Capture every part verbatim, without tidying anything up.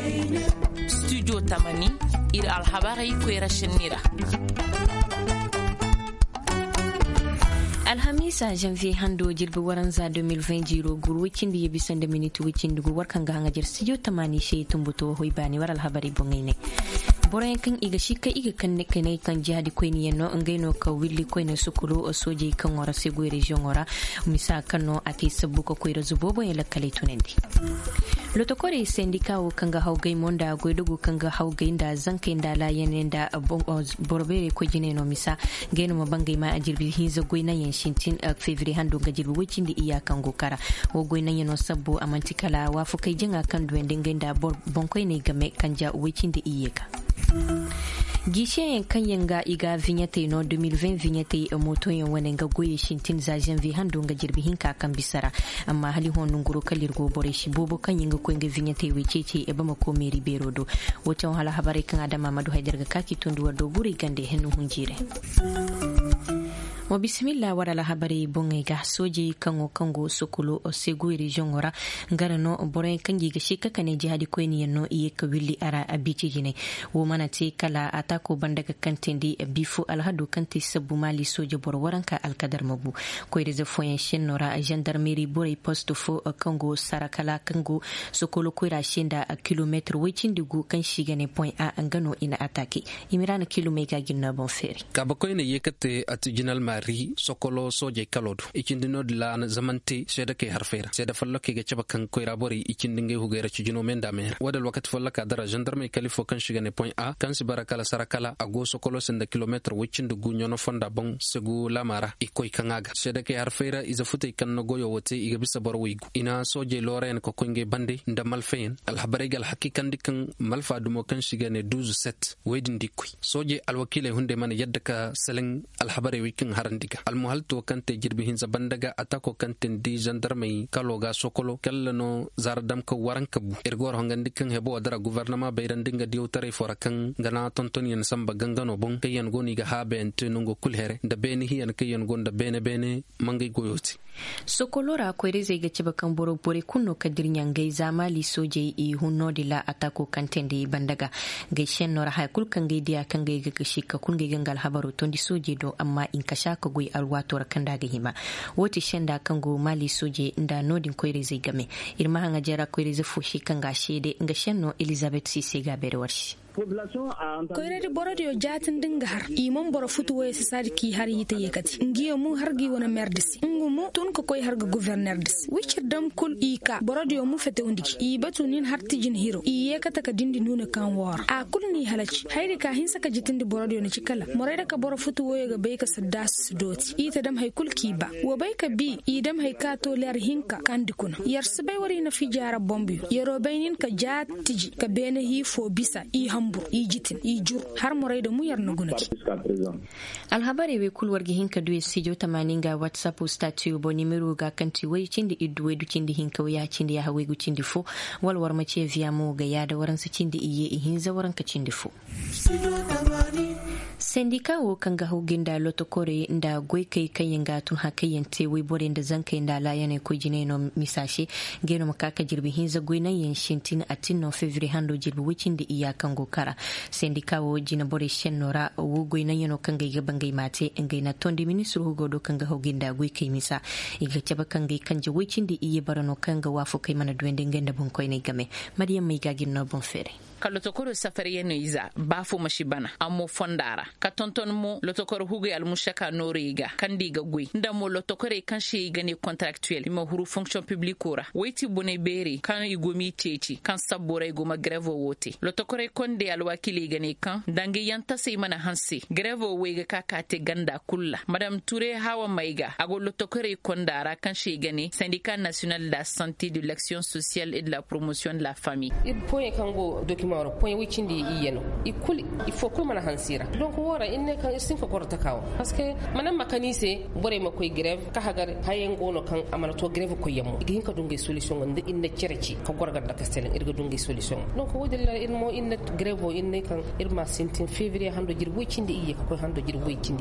Studio Tamani ir alhabari kwera shinira. Alhamisa janvier hando jirbi waranza deux mille vingt jiro guru wikindi yebisande minute wikindi gu warkanga hanga jer studio Tamani she tumbuto hoybani waral habari bongene. Borayan kan iga shika iga kan ne kanai kan jihadi koyni yenno ngaino ka willi koyne sukulu o soje kan wara segu region wara misa kanno ati sabu ko koyra zubobo yela kale tunendi. Lotokore sendika o kanga hawgay monda goydogu kanga hawgay nda zanke nda la yenenda borbere ko jineno misa ngeno mabangay ma ajirbi hizo goyna yen shintin fevrier hando ngajirbi wicindi iya kango kara o goyna yeno sabbo amantikala wafu kay jenga kan duwende ngenda bonkoy ne game kanja wicindi iyeka. Gishen kan yanga iga vignette no deux mille vingt vignette moto yan wani ga goye shintin za janvier hando ga jirbi hinka kan bisara amma hali hon nguro kalir go bore shi bobo kan yanga ko nga vignette wecece e bama ko meri berodo wotan hala habare kan adama madu haidar ga kaki tondu wado buri gande henu hunjire. Wa bismillah wara la habari bonga ga soji kango kango sokolo segu region ora ngarano bore kangi ga shika kane jihadi ko ni no iye ka willi ara abici jine wo manati kala atako bandaga kantendi bifu alhadu kanti sabu mali soje bor waranka alkadar mabu ko reze foyen shenora gendarmerie bore poste fo kango sarakala kango sokolo ko ra shenda a kilometre wicindi gu kan shigane point a ngano ina ataki imirana kilometer ginna bon feri ka bakoy ne yekate atijinal ri sokolo soje kalodu ikindino la zamanti seda ke harfera seda falloke ga caba kan koyra bori ikindinge hugera cujino menda mer wadal wakati fallaka dara gendarme kalifo kan shigane point a kan si barakala sarakala ago sokolo senda kilometer wicinde gunyono fonda bon segu lamara ikoy kangaga seda ke harfera iza futai kan no goyo wote iga bisa bor wigu ina soje loren ko konge bande nda malfen al habarigal hakikan dikan malfa dumo kan shigane douze sept wedin dikoy soje al wakile hunde man yadda ka selen al habari wikin diga almuhalto kante jirbi hinza bandaga atako kante di gendarme kaloga sokolo kellano zardam ko waranka bu ergor hongandi kan hebo dara gouvernement bayran dinga diwtare fora kan gana tonton yen samba gangano bon kayen goni ga habe ente nungo kulhere da beni hiyan kayen gonda bene bene mangay goyoti sokolora ko reze ga ciba kan boro bore kunno kadir nyangai zamali soje e hunno dila atako kante di bandaga ga shenora ha kul kan ga dia kan ga ga shika kun ga gangal habaru tondi soje do amma in kasha ka goyi alwator kan daga hima woti shenda kango mali soje nda nodin koyre zai game irma hanga jara koyre zai fushi kan ga shede nga shenno Elizabeth Sise ga bere warshi koyre borodi yo jatin dinga har imon boro futu way sarki har yita yekati ngiyo mu hargi wona merdisi ngumu tun ko koy harga gouverneur dis wicir dam kul ika borodi yo mu fete undiki i batu nin hartijin hero i yekata ka dindi nuna kan war a kul ni halaci hayri ka hinsa ka jitindi borodi yo ne cikala moreda ka boro futu way ga bay ka saddas doti ita dam hay kul kiba wo bay ka bi i dam hay ka to ler hinka kandikuna yar sibay wari na fi jara bombi yero baynin ka jatiji ka bene hi fo bisa i hambur i jitin i jur har moray da mu yar na gunaki alhabari we kulwar gi hinka duwe sijo tamaninga whatsapp statue bo nimero ga kanti wai cindi idduwe du cindi hinka ya cindi ya hawe gu cindi fo walwar mace via mo ga ya da waran sa cindi iye ihin za waran ka cindi fo sendika wo kanga huginda lotokore nda goy kai kayinga tun hakayente we bore nda zankai nda la yana ko jineno misashe geno makaka jirbi hinza goyna yen shintin atinno fevrier hando jirbi wicindi iya kango kara sendika wo jina bore shenora wo goyna yeno kanga ga bangai mate ngaina tondi ministru hugo do kanga huginda goy kai misa iga caba kanga kanje wicindi iye barano kanga wafu kai mana duwende ngenda bon koy ne game mariam mai gagin no bon fere kalotokoro safari yeno iza bafo mashibana amo fondara ka tonton mo lotokoro hugo al mushaka noriga kandiga gui ndamo lotokore kanshi gani contractuel ima huru fonction publique ora weti bone beri kan igomi chechi kan sabora igoma grève wote lotokore konde al wakili gani kan dange yanta sai mana hansi grève wega kakate ganda kulla madame Touré hawa maiga ago lotokore kondara kanshi gani syndicat national de la santé de l'action sociale et de la promotion de la famille il point kango document oro point wicindi yeno ikuli il faut que mana hansira donc wora inne kan sin ko korta kawo parce que manam makanise bore ma koy grève ka hagar hayen gono kan amana to grève ko yammo igin ka dungi solution nde inne cereci ka gorgal da kastelen irga dungi solution donc wodilla irmo inne grève inne kan irma sintin février hando jir wicindi iye ko hando jir wicindi yakka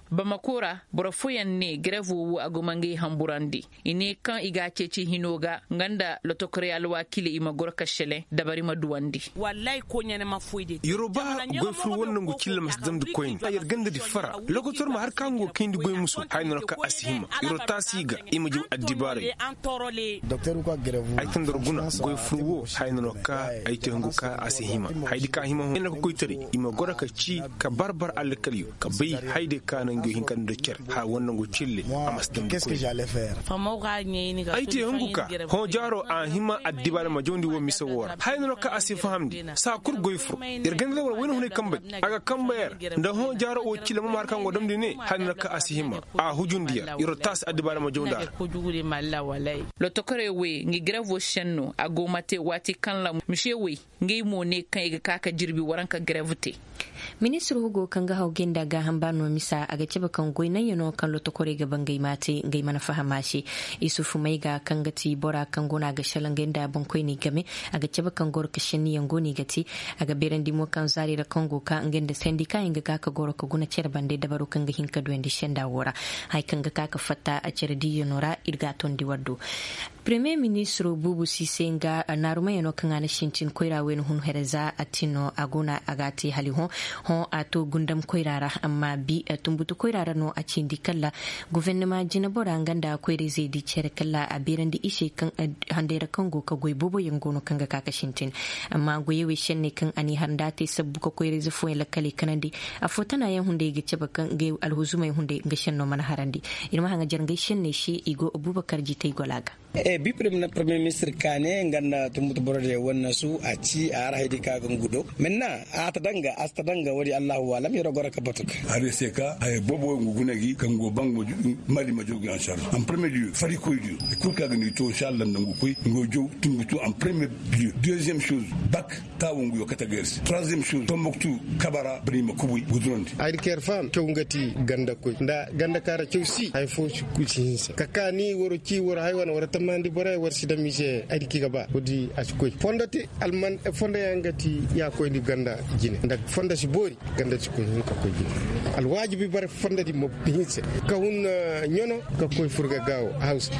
Bamakora borofoyan ne grève wu agomangi hamburandi ine kan iga ceci hinoga nganda lotokore alwa kile ima gorka shele dabari maduwandi wallahi ko nyane ma foyde yoruba goyfru wonno go kille masdam du koyin ayir ganda di fara lokotor ma har kango kindi goy musu hayno ka asihima yoro tasiga ima jiw addibare docteur ko grève ay tan dorguna goyfru wo hayno ka ay tengu ka asihima haydi ka hima en ko koytari ima gorka ci ka barbar alkaliyo ka bay hayde kanan go hinkan do cer ha wonno go cille amasdam qu'est-ce que j'allais faire famoga nyeni ga ay tengu ka ho jaro a hima addibare ma jondi wo miso wora hayno ka asifamdi sa kur goyfru yir ganda wala woni hune kamba aga kamba yer nda ho jaro o cille mo mar kango damdi ne hanna ka asihima a hujundiya yoro tas addibare ma jonda ko juguri malla walai lotokore we ngi grève shenno agomate wati kanla mishe we ngi mo ne kan iga kaka jirbi waranka grève te ministru hugo kanga haugen daga hambano misa aga ceba kan goinan yano kan lotokore ga bangai mate ngai mana fahama shi isufu mai ga kangati bora kan gona ga shalangen da ban koi ne game aga ceba kan gor ka shini yango ni gati aga beren dimo kan zari da kongo ka ngen da sendika inga ka goro ka guna cer bande da baro kan ga hinka do endi shenda wora hay kan ga ka fatta a cer di yonora irga ton di waddo premier ministre bubu sisenga naruma yano kan ana shincin koira wen hun hereza atino aguna agati haliho ho ato gundam koirara amma bi tumbutu koirara no a cindi kala gouvernement jina bora nganda koire zai di cere kala a biran di ishe kan handera kango ka goy bobo yangono kanga kaka shintin amma goyewe shenne kan ani handate sabbu ko koire zafo la kale kanandi a fotana yan hunde ga ceba kan ga alhuzuma hunde ga shenno mana harandi irma hanga jarnga shenne shi igo abubakar jitay golaga e bi premier ministre kane nganda tumbutu borode wonna su a ci a rahidi ka gudo menna a ta danga asta danga wari Allahu alam yoro gora ka batuk are seka ay bobo ngugunagi kan go bango mali ma jogi en charge en premier lieu fari ko lieu ko ka gani to inshallah ndangu koy ngo jow tumbutu en premier lieu deuxième chose bac tawungu yo catégorie troisième chose tomboktu kabara brima kubuy gudrondi ay ker fam to ngati ganda ko nda ganda kara chowsi ay fo ku ci kakani woro ci woro hay wana wara tamandi bore war si dami je ay ki gaba odi askoy fondati alman fonda yangati ya ko ndi ganda jine nda fonda si bori ganda ci ko ka ko jine al wajibi bare fonda di mo pinse ka hun nyono ka koy furga gawo house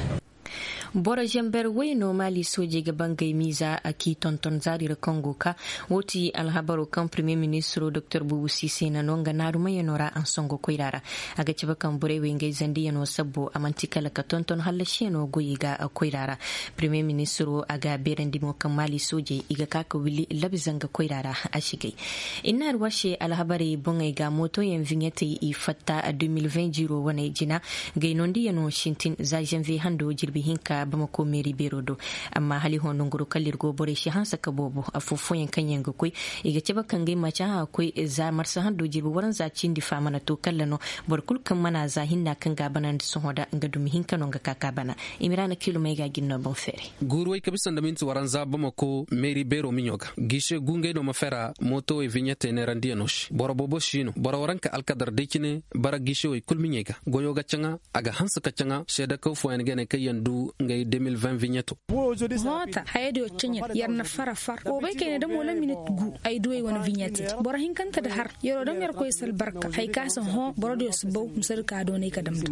bora jamber wayno mali soje ga bangay miza aki tonton zarira kongo ka woti alhabaro kan premier ministre dr bubu sise na nonga naruma yanora an songo koirara aga ciba kan bure wenge zandi yano sabbo amantikala ka tonton halashi no goyiga koirara premier ministre aga berendi mo kan mali soje iga kaka wili labzanga koirara ashige inar washe alhabari bonga ga moto yen vignette i fatta a deux mille vingt jiro wana jina gainondi yano shintin za janvier hando jirbi hinka Bamako Meri Berodo amma hali hono nguru kalir go bore shi hansa ka bobo afofoyen kanyen go koi iga ceba kangai macha ha koi za marsa hando jibu waran za cindi fa mana to kallano barkul kan mana za hinna kan gabanan so hoda ngadu mi hinka no ga kaka bana imirana kilo mai ga ginno bon fere guru wai kabisan da minti waran za Bamako Meri Bero minyoga gishe gungai no mafera moto e vignette ne randianosh bora bobo shino bora waranka alkadar dekine bara gishe wai kulminyega goyoga changa aga hansa ka changa sheda ko fo en gene kayandu ngay deux mille vingt vigneto hota haydo chinya yarna fara far o bay kene dum wala minute gu ay doy wona vignette bora hinkanta da har yoro dum yar koy sal barka hay kasan ho bora do sbo musar ka do ne kadam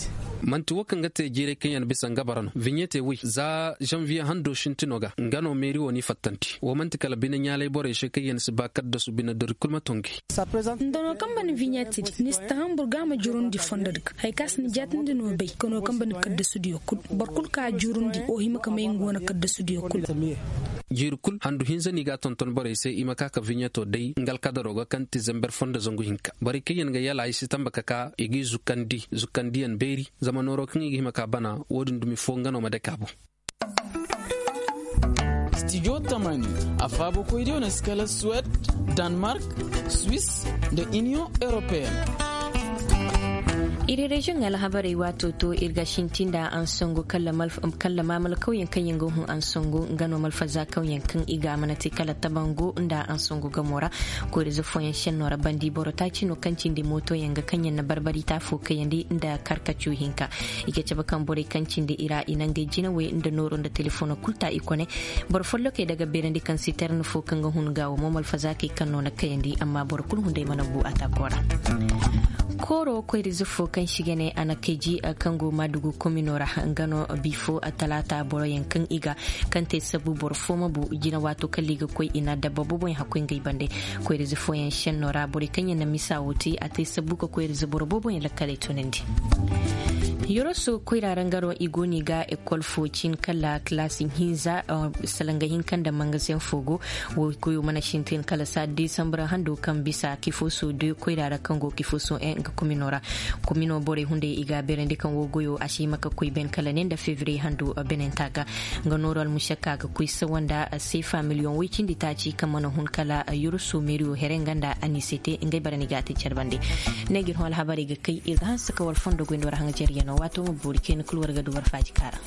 mantu wakan gate jere kenyan bisan gabarano vignette wi za janvier hando shintinoga ngano meri woni fattanti wo manti kala bina nyalay bore she kayen se bakkat da su bina der kulma tongi ndono kambani vignette ni stambour gama jurundi fondadik hay kasan jatinde no bay kono kambani kadda studio kul barkul ka jurundi o hima ka may ngona kadda studio kul jirkul handu hinzani ga tonton bare sai imaka ka vigneto dai ngal kadaroga kanti zember fonda zongu hinka bari kiyen ga yala isi tambaka ka igi zukandi zukandi en beri zamanoro kin igi himaka bana wodin dumi fongano ma de kabo Studio Tamani afabo ko idio na skala Suède, Denmark, Suisse da Union Européenne. iri region alhabari wato to irga shintinda an songo kallama kallama mal kauyen kan yango hun an songo ngano mal faza kauyen kan iga manati kala tabango nda an songo gamora ko rezo foyen shenora bandi boro ta chino kancin di moto yanga kanyen na barbari ta fo kayandi nda karkachu hinka ike chaba kan bore kancin di ira inange jina we nda noro nda telefono kulta ikone bor follo ke daga berandi kan siterne fo kan hun gawo mo mal faza ke kan nona kayandi amma bor kul hunde mana bu atakora koro ko rizufo kan shigene anakeji kango madugu kominora ngano bifo talata boro yankan iga kante sabu bor foma bu jina wato kalliga koy ina dabba bobo hakko ngai bande ko rizufo yan shenora bori kanya na misawuti ate sabu ko ko rizubor bobo yan lakale tunendi yoroso koiraran garo igoni ga ekol focin kala klasin hinza uh, salanga hinkan da mangasen fogo wo koyo mana shintin kala sa december hando kan bisa kifoso de koirara kango kifoso en ga kominora komino bore hunde iga berende kan wo goyo ashi maka koy ben kala nen da fevrier hando uh, benentaga ga noral mushaka ga koy sawanda uh, sefa million wicin ditaci kamano hun kala uh, yoroso merio herenganda anisete ngai barani gati charbande negir hol habari ga kai iga saka wal fondo gwendo hanga jeriano wato mu burke ni kulwar ga dubar faji kara